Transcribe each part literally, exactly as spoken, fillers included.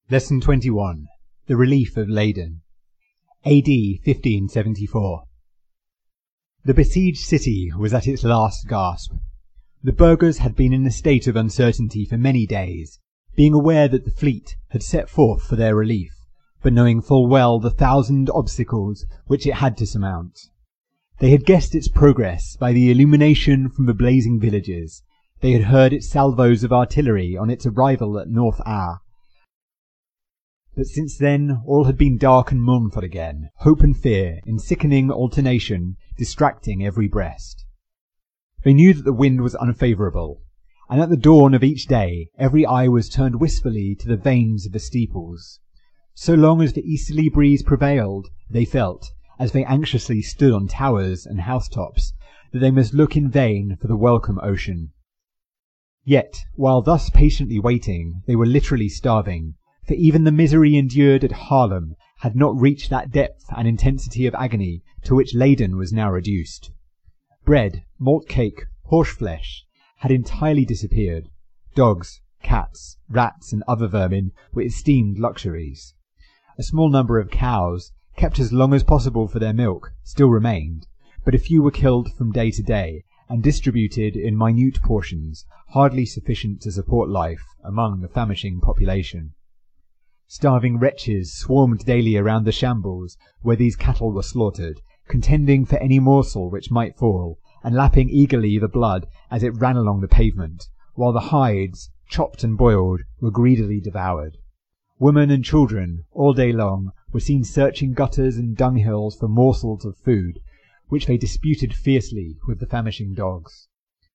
Lesson twenty-one. The Relief of Leyden. A D fifteen seventy-four. The besieged city was at its last gasp. The burghers had been in a state of uncertainty for many days, being aware that the fleet had set forth for their relief, but knowing full well the thousand obstacles which it had to surmount. They had guessed its progress by the illumination from the blazing villages. They had heard its salvos of artillery on its arrival at North Aar. But since then all had been dark and mournful again, hope and fear, in sickening alternation, distracting every breast. They knew that the wind was unfavourable, and at the dawn of each day every eye was turned wistfully to the vanes of the steeples. So long as the easterly breeze prevailed, they felt, as they anxiously stood on towers and housetops, that they must look in vain for the welcome ocean. Yet, while thus patiently waiting, they were literally starving, for even the misery endured at Haarlem had not reached that depth and intensity of agony to which Leyden was now reduced. Bread, malt cake, horseflesh had entirely disappeared. Dogs, cats, rats, and other vermin were esteemed luxuries. A small number of cows, kept as long as possible for their milk, still remained, but a few were killed from day to day, and distributed in minute portions, hardly sufficient to support life among the famishing population. Starving wretches swarmed daily around the shambles where these cattle were slaughtered, contending for any morsel which might fall, and lapping eagerly the blood as it ran along the pavement, while the hides, chopped and boiled, were greedily devoured. Women and children, all day long, were seen searching gutters and dunghills for morsels of food, which they disputed fiercely with the famishing dogs.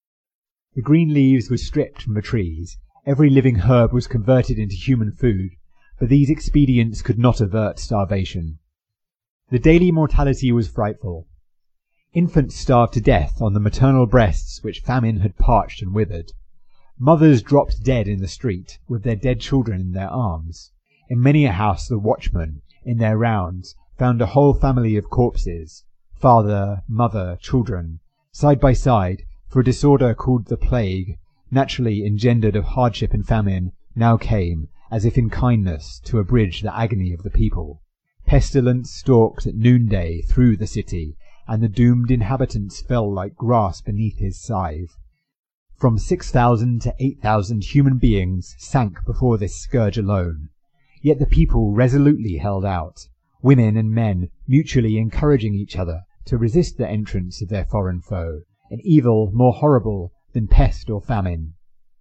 The green leaves were stripped from the trees, every living herb was converted into human food, but these expedients could not avert starvation. The daily mortality was frightful. Infants starved to death on the maternal breasts which famine had parched and withered. Mothers dropped dead in the street, with their dead children in their arms. In many a house the watchmen, in their rounds, found a whole family of corpses, father, mother, children, side by side, for a disorder called the plague, naturally engendered of hardship and famine, now came, as if in kindness, to abridge the agony of the people. Pestilence stalked at noonday through the city, and the doomed inhabitants fell like grass beneath his scythe. From six thousand to eight thousand human beings sank before this scourge alone. Yet the people resolutely held out, women and men mutually encouraging each other to resist the entrance of their foreign foe, an evil more horrible than pest or famine.